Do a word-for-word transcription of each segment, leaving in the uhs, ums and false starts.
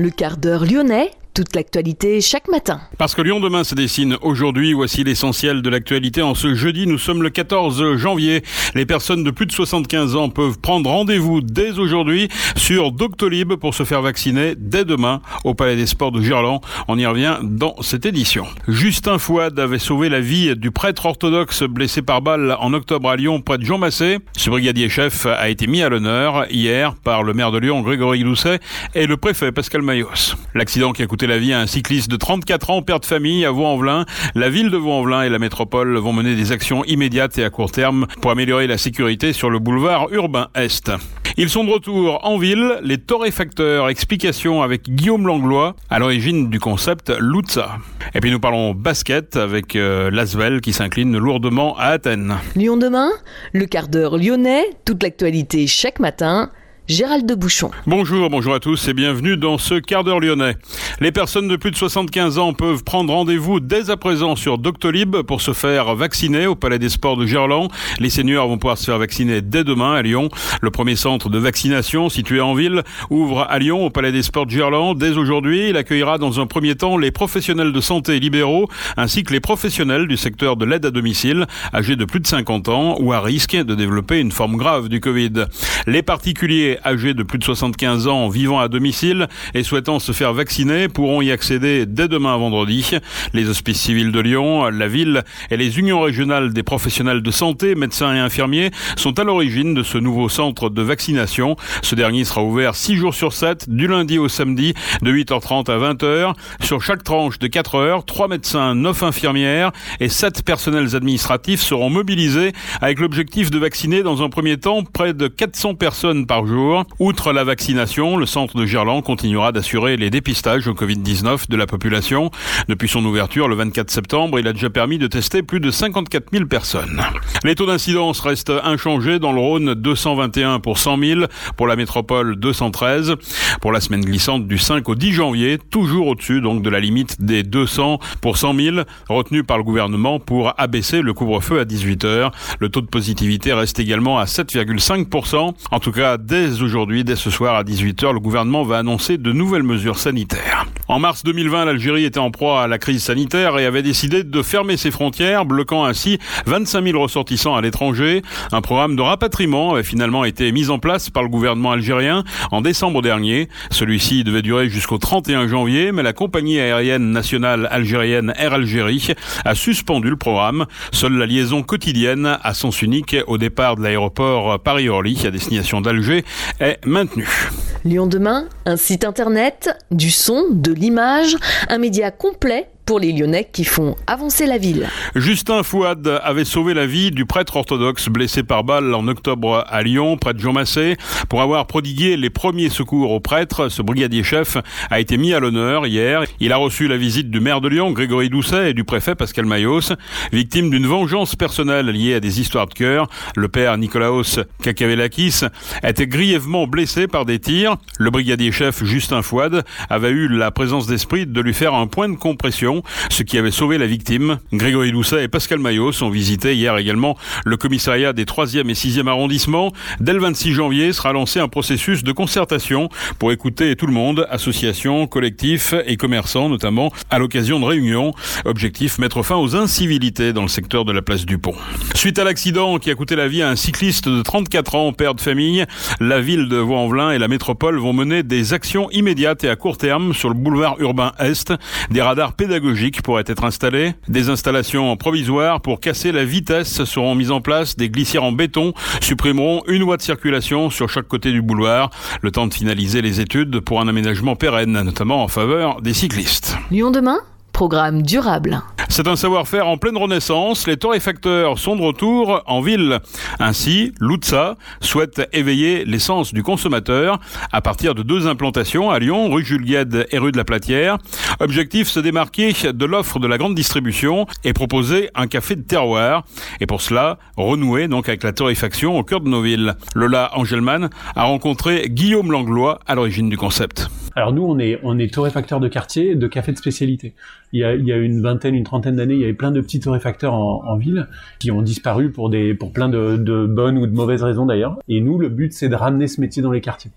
Le quart d'heure lyonnais, toute l'actualité chaque matin. Parce que Lyon demain se dessine aujourd'hui, voici l'essentiel de l'actualité. En ce jeudi, nous sommes le quatorze janvier. Les personnes de plus de soixante-quinze ans peuvent prendre rendez-vous dès aujourd'hui sur Doctolib pour se faire vacciner dès demain au Palais des Sports de Gerland. On y revient dans cette édition. Justin Fouad avait sauvé la vie du prêtre orthodoxe blessé par balle en octobre à Lyon près de Jean Massé. Ce brigadier chef a été mis à l'honneur hier par le maire de Lyon, Grégory Doucet, et le préfet Pascal Mayos. L'accident qui a coûté la vie à un cycliste de trente-quatre ans, père de famille à Vaux-en-Velin. La ville de Vaux-en-Velin et la métropole vont mener des actions immédiates et à court terme pour améliorer la sécurité sur le boulevard urbain Est. Ils sont de retour en ville, les torréfacteurs. Explication avec Guillaume Langlois, à l'origine du concept Lutza. Et puis nous parlons basket avec euh, l'Asvel qui s'incline lourdement à Athènes. Lyon demain, le quart d'heure lyonnais, toute l'actualité chaque matin. Gérald de Bouchon. Bonjour, bonjour à tous et bienvenue dans ce quart d'heure lyonnais. Les personnes de plus de soixante-quinze ans peuvent prendre rendez-vous dès à présent sur Doctolib pour se faire vacciner au Palais des Sports de Gerland. Les seniors vont pouvoir se faire vacciner dès demain à Lyon. Le premier centre de vaccination situé en ville ouvre à Lyon au Palais des Sports de Gerland. Dès aujourd'hui, il accueillera dans un premier temps les professionnels de santé libéraux ainsi que les professionnels du secteur de l'aide à domicile âgés de plus de cinquante ans ou à risque de développer une forme grave du Covid. Les particuliers âgés de plus de soixante-quinze ans vivant à domicile et souhaitant se faire vacciner pourront y accéder dès demain vendredi. Les hospices civils de Lyon, la ville et les unions régionales des professionnels de santé, médecins et infirmiers sont à l'origine de ce nouveau centre de vaccination. Ce dernier sera ouvert six jours sur sept, du lundi au samedi, de huit heures trente à vingt heures. Sur chaque tranche de quatre heures, trois médecins, neuf infirmières et sept personnels administratifs seront mobilisés avec l'objectif de vacciner dans un premier temps près de quatre cents personnes par jour. Outre la vaccination, le centre de Gerland continuera d'assurer les dépistages au covid dix-neuf de la population. Depuis son ouverture le vingt-quatre septembre, il a déjà permis de tester plus de cinquante-quatre mille personnes. Les taux d'incidence restent inchangés. Dans le Rhône, deux cent vingt et un pour cent mille. Pour la métropole, deux cent treize. Pour la semaine glissante du cinq au dix janvier, toujours au-dessus donc de la limite des deux cents pour cent mille, retenue par le gouvernement pour abaisser le couvre-feu à dix-huit heures. Le taux de positivité reste également à sept virgule cinq pour cent. En tout cas, dès aujourd'hui, dès ce soir à dix-huit heures, le gouvernement va annoncer de nouvelles mesures sanitaires. En mars deux mille vingt, l'Algérie était en proie à la crise sanitaire et avait décidé de fermer ses frontières, bloquant ainsi vingt-cinq mille ressortissants à l'étranger. Un programme de rapatriement avait finalement été mis en place par le gouvernement algérien en décembre dernier. Celui-ci devait durer jusqu'au trente et un janvier, mais la compagnie aérienne nationale algérienne Air Algérie a suspendu le programme. Seule la liaison quotidienne à sens unique au départ de l'aéroport Paris-Orly à destination d'Alger est maintenu. Lyon demain, un site internet, du son, de l'image, un média complet pour les Lyonnais qui font avancer la ville. Justin Fouad avait sauvé la vie du prêtre orthodoxe blessé par balle en octobre à Lyon, près de Jean Massé. Pour avoir prodigué les premiers secours aux prêtres, ce brigadier chef a été mis à l'honneur hier. Il a reçu la visite du maire de Lyon, Grégory Doucet, et du préfet Pascal Mayos. Victime d'une vengeance personnelle liée à des histoires de cœur, le père Nicolaos Kakavelakis était grièvement blessé par des tirs. Le brigadier chef Justin Fouad avait eu la présence d'esprit de lui faire un point de compression, ce qui avait sauvé la victime. Grégory Doucet et Pascal Mayos ont visité hier également le commissariat des troisième et sixième arrondissements. Dès le vingt-six janvier sera lancé un processus de concertation pour écouter tout le monde, associations, collectifs et commerçants notamment, à l'occasion de réunions. Objectif, mettre fin aux incivilités dans le secteur de la place du Pont. Suite à l'accident qui a coûté la vie à un cycliste de trente-quatre ans, père de famille, la ville de Vaux-en-Velin et la métropole vont mener des actions immédiates et à court terme sur le boulevard urbain Est. Des radars pédagogiques pourraient être installés. Des installations provisoires pour casser la vitesse seront mises en place. Des glissières en béton supprimeront une voie de circulation sur chaque côté du boulevard. Le temps de finaliser les études pour un aménagement pérenne, notamment en faveur des cyclistes. Lyon demain, programme durable. C'est un savoir-faire en pleine renaissance. Les torréfacteurs sont de retour en ville. Ainsi, Lutza souhaite éveiller l'essence du consommateur à partir de deux implantations à Lyon, rue Jules Guesde et rue de la Platière. Objectif, se démarquer de l'offre de la grande distribution et proposer un café de terroir. Et pour cela, renouer donc avec la torréfaction au cœur de nos villes. Lola Angelman a rencontré Guillaume Langlois à l'origine du concept. Alors nous, on est, on est torréfacteur de quartier, de café de spécialité. Il y a, il y a une vingtaine, une trentaine d'années, il y avait plein de petits torréfacteurs en, en ville qui ont disparu pour des, pour plein de, de bonnes ou de mauvaises raisons d'ailleurs. Et nous, le but, c'est de ramener ce métier dans les quartiers.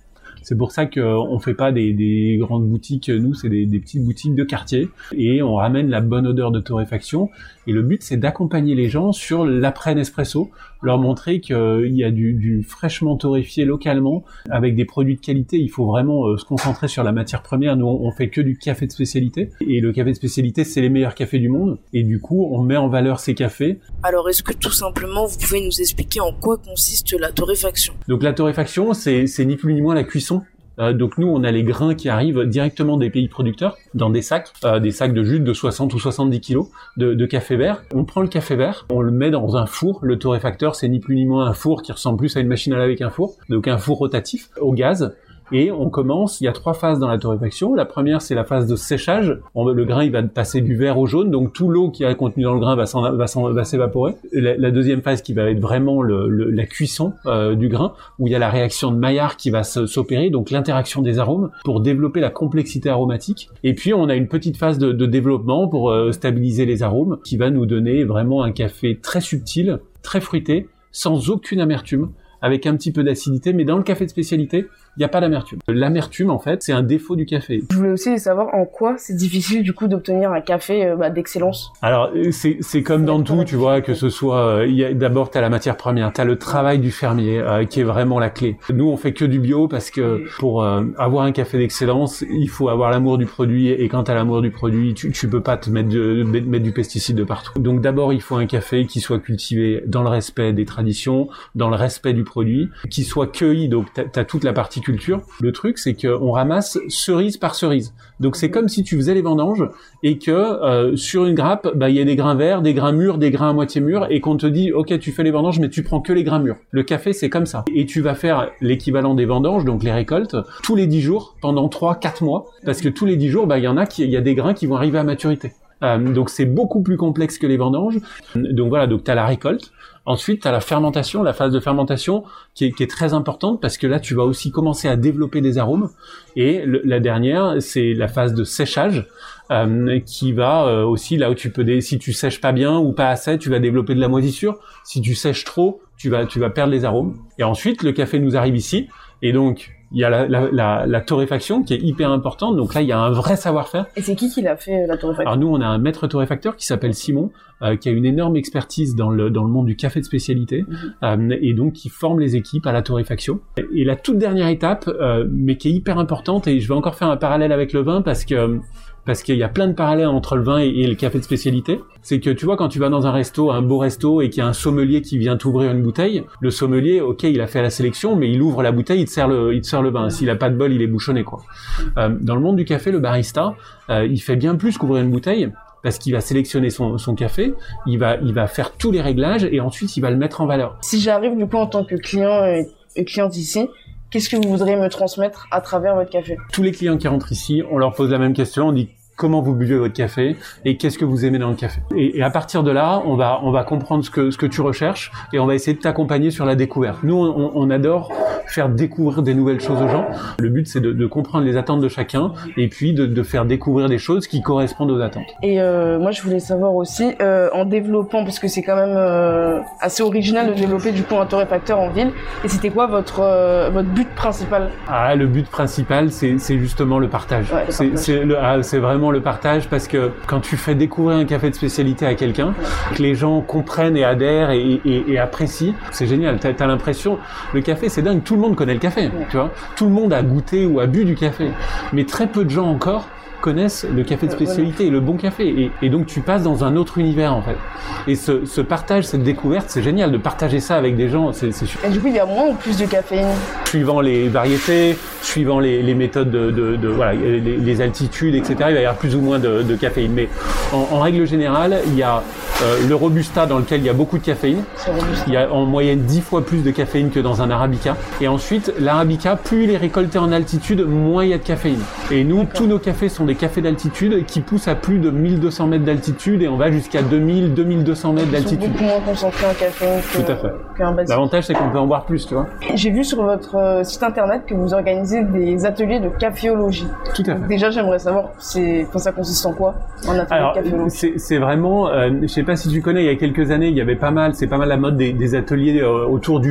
C'est pour ça qu'on fait pas des, des grandes boutiques, nous c'est des, des petites boutiques de quartier et on ramène la bonne odeur de torréfaction. Et le but c'est d'accompagner les gens sur l'après Nespresso, leur montrer qu'il y a du, du fraîchement torréfié localement avec des produits de qualité. Il faut vraiment euh, se concentrer sur la matière première. Nous on, on fait que du café de spécialité et le café de spécialité c'est les meilleurs cafés du monde et du coup on met en valeur ces cafés. Alors est-ce que tout simplement vous pouvez nous expliquer en quoi consiste la torréfaction? Donc la torréfaction c'est, c'est ni plus ni moins la cuisson. Euh, donc nous, on a les grains qui arrivent directement des pays producteurs dans des sacs, euh, des sacs de jus de soixante ou soixante-dix kilos de, de café vert. On prend le café vert, on le met dans un four. Le torréfacteur, c'est ni plus ni moins un four qui ressemble plus à une machine à laver qu'un four, donc un four rotatif au gaz. Et on commence, il y a trois phases dans la torréfaction. La première, c'est la phase de séchage. On, le grain, il va passer du vert au jaune, donc tout l'eau qui est contenue dans le grain va, s'en, va, s'en, va s'évaporer. La, la deuxième phase qui va être vraiment le, le, la cuisson euh, du grain, où il y a la réaction de Maillard qui va se, s'opérer, donc l'interaction des arômes pour développer la complexité aromatique. Et puis, on a une petite phase de, de développement pour euh, stabiliser les arômes, qui va nous donner vraiment un café très subtil, très fruité, sans aucune amertume, avec un petit peu d'acidité, mais dans le café de spécialité, il n'y a pas d'amertume. L'amertume, en fait, c'est un défaut du café. Je voulais aussi savoir en quoi c'est difficile, du coup, d'obtenir un café euh, bah, d'excellence. Alors, c'est, c'est comme dans tout, tu vois, que ce soit... Euh, y a, d'abord, tu as la matière première, tu as le travail du fermier, euh, qui est vraiment la clé. Nous, on fait que du bio, parce que pour euh, avoir un café d'excellence, il faut avoir l'amour du produit, et quand tu as l'amour du produit, tu, tu peux pas te mettre, de, mettre du pesticide de partout. Donc d'abord, il faut un café qui soit cultivé dans le respect des traditions, dans le respect du produit, qui soit cueilli, donc tu as toute la partie culture. Le truc, c'est qu'on ramasse cerise par cerise. Donc c'est comme si tu faisais les vendanges et que euh, sur une grappe, bah il y a des grains verts, des grains mûrs, des grains à moitié mûrs et qu'on te dit OK, tu fais les vendanges mais tu prends que les grains mûrs. Le café, c'est comme ça. Et tu vas faire l'équivalent des vendanges, donc les récoltes, tous les dix jours pendant trois quatre mois parce que tous les dix jours, bah il y en a qui il y a des grains qui vont arriver à maturité. Euh, donc c'est beaucoup plus complexe que les vendanges. Donc voilà, donc tu as la récolte. Ensuite, tu as la fermentation, la phase de fermentation qui est, qui est très importante parce que là, tu vas aussi commencer à développer des arômes. Et le, la dernière, c'est la phase de séchage euh, qui va euh, aussi là où tu peux, dé- si tu sèches pas bien ou pas assez, tu vas développer de la moisissure. Si tu sèches trop, tu vas, tu vas perdre les arômes. Et ensuite, le café nous arrive ici. Et donc, il y a la, la, la, la torréfaction qui est hyper importante. Donc là, il y a un vrai savoir-faire. Et c'est qui qui l'a fait, la torréfaction? Alors nous, on a un maître torréfacteur qui s'appelle Simon, euh, qui a une énorme expertise dans le, dans le monde du café de spécialité, mm-hmm. euh, et donc qui forme les équipes à la torréfaction. Et la toute dernière étape, euh, mais qui est hyper importante, et je vais encore faire un parallèle avec le vin parce que... parce qu'il y a plein de parallèles entre le vin et, et le café de spécialité. C'est que tu vois, quand tu vas dans un resto, un beau resto, et qu'il y a un sommelier qui vient t'ouvrir une bouteille, le sommelier, ok, il a fait la sélection, mais il ouvre la bouteille, il te sert le, il te sert le vin. S'il a pas de bol, il est bouchonné, quoi. Euh, dans le monde du café, le barista, euh, il fait bien plus qu'ouvrir une bouteille, parce qu'il va sélectionner son, son café, il va, il va faire tous les réglages, et ensuite, il va le mettre en valeur. Si j'arrive, du coup, en tant que client et, et cliente ici, qu'est-ce que vous voudriez me transmettre à travers votre café? Tous les clients qui rentrent ici, on leur pose la même question, on dit comment vous buvez votre café et qu'est-ce que vous aimez dans le café. Et, et à partir de là, on va on va comprendre ce que ce que tu recherches et on va essayer de t'accompagner sur la découverte. Nous, on, on adore faire découvrir des nouvelles choses aux gens. Le but, c'est de, de comprendre les attentes de chacun et puis de, de faire découvrir des choses qui correspondent aux attentes. Et euh, moi, je voulais savoir aussi, euh, en développant, parce que c'est quand même euh, assez original de développer du coup un torréfacteur en ville. Et c'était quoi votre euh, votre but principal? Ah, le but principal, c'est c'est justement le partage. Ouais, le c'est partage. c'est le, ah, c'est vraiment le partage parce que quand tu fais découvrir un café de spécialité à quelqu'un, que les gens comprennent et adhèrent et, et, et apprécient, c'est génial. T'as, t'as l'impression, le café, c'est dingue. Tout le monde connaît le café, ouais. Tu vois. Tout le monde a goûté ou a bu du café, mais très peu de gens encore connaissent le café de spécialité et le bon café. Et, et donc tu passes dans un autre univers en fait. Et ce, ce partage, cette découverte, c'est génial de partager ça avec des gens. C'est, c'est super. Et du coup, il y a moins ou plus de caféine? Suivant les variétés, suivant les, les méthodes de, de, de voilà, les, les altitudes, et cetera. Il va y avoir plus ou moins de, de caféine. Mais en, en règle générale, il y a euh, le Robusta dans lequel il y a beaucoup de caféine. Il y a en moyenne dix fois plus de caféine que dans un Arabica. Et ensuite, l'Arabica, plus il est récolté en altitude, moins il y a de caféine. Et nous, D'accord. tous nos cafés sont des cafés d'altitude qui poussent à plus de mille deux cents mètres d'altitude et on va jusqu'à deux mille, deux mille deux cents mètres d'altitude. Ils sont beaucoup moins concentrés en caféine que, Tout à fait. qu'un basique. L'avantage, c'est qu'on peut en boire plus, tu vois. J'ai vu sur votre euh, site internet que vous organisez des ateliers de caféologie. Tout à fait. Donc déjà, j'aimerais savoir, c'est, enfin, ça consiste en quoi, un atelier Alors, de caféologie? c'est, c'est vraiment, euh, je sais pas si tu connais, il y a quelques années, il y avait pas mal, c'est pas mal la mode des, des ateliers euh, autour du vin.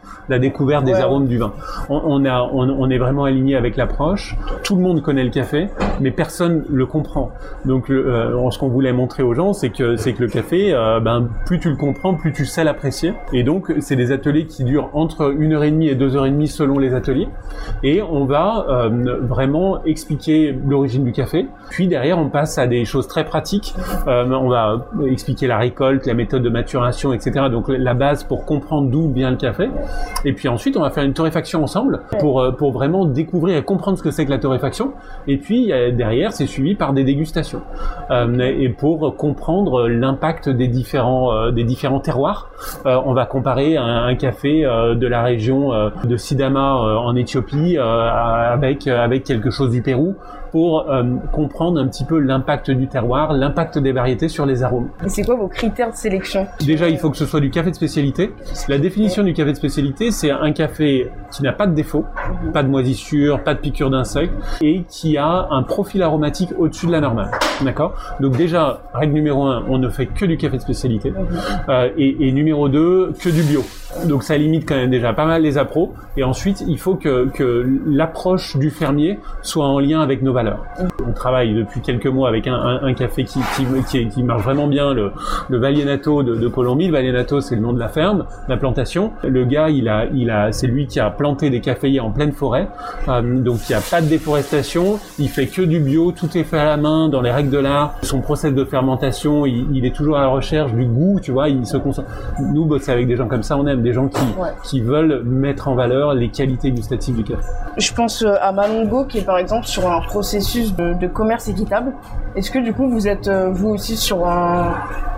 la découverte des ouais. arômes du vin. On, on, a, on, on est vraiment aligné avec l'approche. Tout le monde connaît le café, mais personne le comprend. Donc, le, euh, ce qu'on voulait montrer aux gens, c'est que, c'est que le café, euh, ben, plus tu le comprends, plus tu sais l'apprécier. Et donc, c'est des ateliers qui durent entre une heure et demie et deux heures et demie selon les ateliers. Et on va euh, vraiment expliquer l'origine du café. Puis derrière, on passe à des choses très pratiques. Euh, on va expliquer la récolte, la méthode de maturation, et cetera. Donc la base pour comprendre d'où vient le café. Et puis ensuite, on va faire une torréfaction ensemble pour pour vraiment découvrir et comprendre ce que c'est que la torréfaction. Et puis derrière, c'est suivi par des dégustations euh, et pour comprendre l'impact des différents euh, des différents terroirs. Euh, on va comparer un, un café euh, de la région euh, de Sidama euh, en Éthiopie euh, avec avec quelque chose du Pérou, pour euh, comprendre un petit peu l'impact du terroir, l'impact des variétés sur les arômes. Et c'est quoi vos critères de sélection? Déjà, il faut que ce soit du café de spécialité. La définition du café de spécialité, c'est un café qui n'a pas de défaut, mmh. pas de moisissure, pas de piqûre d'insectes, et qui a un profil aromatique au-dessus de la normale. D'accord? Donc déjà, règle numéro un, on ne fait que du café de spécialité. Mmh. Euh, et, et numéro deux, que du bio. Donc ça limite quand même déjà pas mal les appros. Et ensuite, il faut que, que l'approche du fermier soit en lien avec nos valeurs. On travaille depuis quelques mois avec un, un, un café qui, qui, qui, qui marche vraiment bien, le, le Valienato de, de Colombie. Le Valienato, c'est le nom de la ferme, la plantation. Le gars, il a, il a, c'est lui qui a planté des caféiers en pleine forêt. Euh, donc il n'y a pas de déforestation. Il fait que du bio. Tout est fait à la main dans les règles de l'art. Son process de fermentation, il, il est toujours à la recherche du goût. Tu vois, il se concentre. Nous, bosser avec des gens comme ça, on aime des gens qui, ouais. qui veulent mettre en valeur les qualités gustatives du café. Je pense à Malongo qui est par exemple sur un processus de, de commerce équitable. Est-ce que du coup vous êtes vous aussi sur un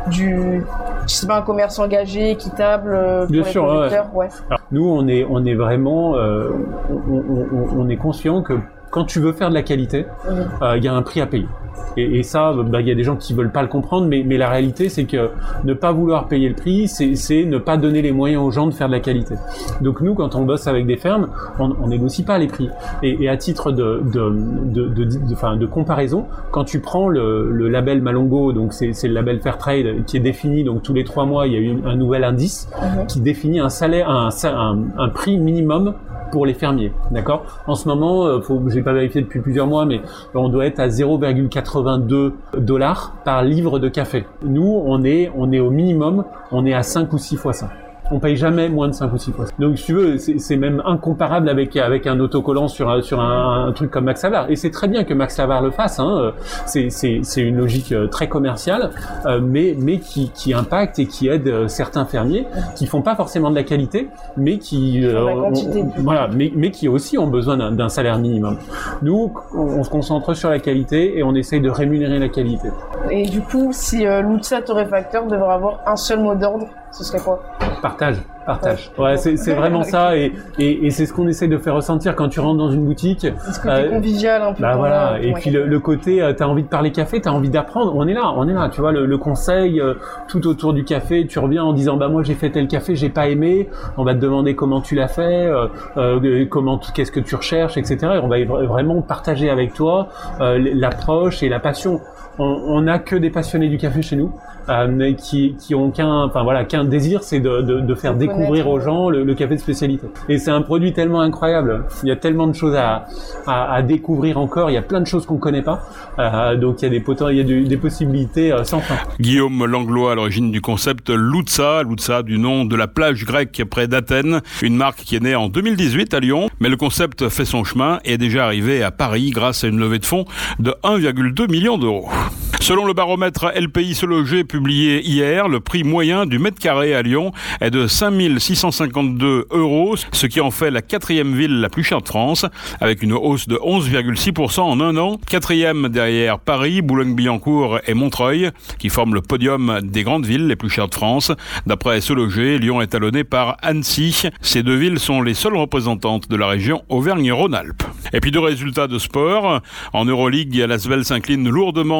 du je sais pas un commerce engagé, équitable pour Bien les sûr, producteurs? Ouais. Ouais. Alors, nous on est on est vraiment euh, on, on, on est conscient que quand tu veux faire de la qualité, il mmh. euh, y a un prix à payer. Et, et ça, bah, il y a des gens qui veulent pas le comprendre, mais, mais la réalité, c'est que ne pas vouloir payer le prix, c'est, c'est ne pas donner les moyens aux gens de faire de la qualité. Donc nous, quand on bosse avec des fermes, on, on négocie pas les prix. Et, et à titre de, de, de, de, de, enfin, de comparaison, quand tu prends le, le label Malongo, donc c'est, c'est le label Fairtrade qui est défini, donc tous les trois mois, il y a eu un nouvel indice mmh. qui définit un salaire, un, un, un prix minimum pour les fermiers, d'accord? En ce moment, euh, faut, j'ai pas vérifié depuis plusieurs mois, mais on doit être à zéro virgule quatre-vingt-deux dollars par livre de café. Nous, on est, on est au minimum, on est à cinq ou six fois ça. On paye jamais moins de cinq ou six fois. Donc, si tu veux, c'est, c'est même incomparable avec, avec un autocollant sur un, sur un, un truc comme Max Havelaar. Et c'est très bien que Max Havelaar le fasse, hein. C'est, c'est, c'est une logique très commerciale, euh, mais, mais qui, qui impacte et qui aide certains fermiers qui font pas forcément de la qualité, mais qui, euh, on, on, voilà, mais, mais qui aussi ont besoin d'un, d'un salaire minimum. Nous, on, on se concentre sur la qualité et on essaye de rémunérer la qualité. Et du coup, si euh, Loutsa Torréfacteur devrait avoir un seul mot d'ordre, ce serait quoi? Partage, partage. Ouais, c'est, c'est vraiment ça, et, et, et c'est ce qu'on essaie de faire ressentir quand tu rentres dans une boutique. Est-ce que t'es euh, convivial un peu? Bah voilà. Et puis le, le côté, euh, t'as envie de parler café, t'as envie d'apprendre. On est là, on est là. Tu vois, le, le conseil euh, tout autour du café. Tu reviens en disant, bah moi j'ai fait tel café, j'ai pas aimé. On va te demander comment tu l'as fait, euh, euh, comment, qu'est-ce que tu recherches, et cetera. Et on va vraiment partager avec toi euh, l'approche et la passion. On n'a que des passionnés du café chez nous, euh, qui, qui ont qu'un, enfin voilà, qu'un désir, c'est de, de, de faire découvrir aux gens le, le café de spécialité. Et c'est un produit tellement incroyable. Il y a tellement de choses à, à, à découvrir encore. Il y a plein de choses qu'on connaît pas. Euh, donc il y a des poten- il y a des, des possibilités euh, sans fin. Guillaume Langlois à l'origine du concept Loutsa, Loutsa du nom de la plage grecque près d'Athènes, une marque qui est née en deux mille dix-huit à Lyon, mais le concept fait son chemin et est déjà arrivé à Paris grâce à une levée de fonds de un virgule deux million d'euros. Selon le baromètre L P I Se Loger publié hier, le prix moyen du mètre carré à Lyon est de cinq mille six cent cinquante-deux euros, ce qui en fait la quatrième ville la plus chère de France, avec une hausse de onze virgule six pour cent en un an. Quatrième derrière Paris, Boulogne-Billancourt et Montreuil, qui forment le podium des grandes villes les plus chères de France. D'après Se Loger, Lyon est talonné par Annecy. Ces deux villes sont les seules représentantes de la région Auvergne-Rhône-Alpes. Et puis deux résultats de sport. En Euroleague, l'Asvel s'incline lourdement à Athènes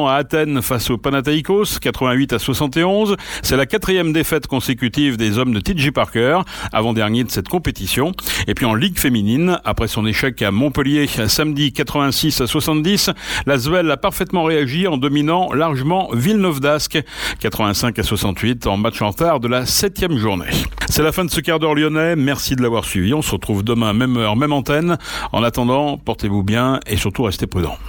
peine face au Panathinaikos, quatre-vingt-huit à soixante et onze. C'est la quatrième défaite consécutive des hommes de T J Parker, avant-dernier de cette compétition. Et puis en Ligue féminine, après son échec à Montpellier samedi quatre-vingt-six à soixante-dix, l'Asvel a parfaitement réagi en dominant largement Villeneuve d'Ascq, quatre-vingt-cinq à soixante-huit, en match en retard de la septième journée. C'est la fin de ce quart d'heure lyonnais. Merci de l'avoir suivi. On se retrouve demain, même heure, même antenne. En attendant, portez-vous bien et surtout restez prudents.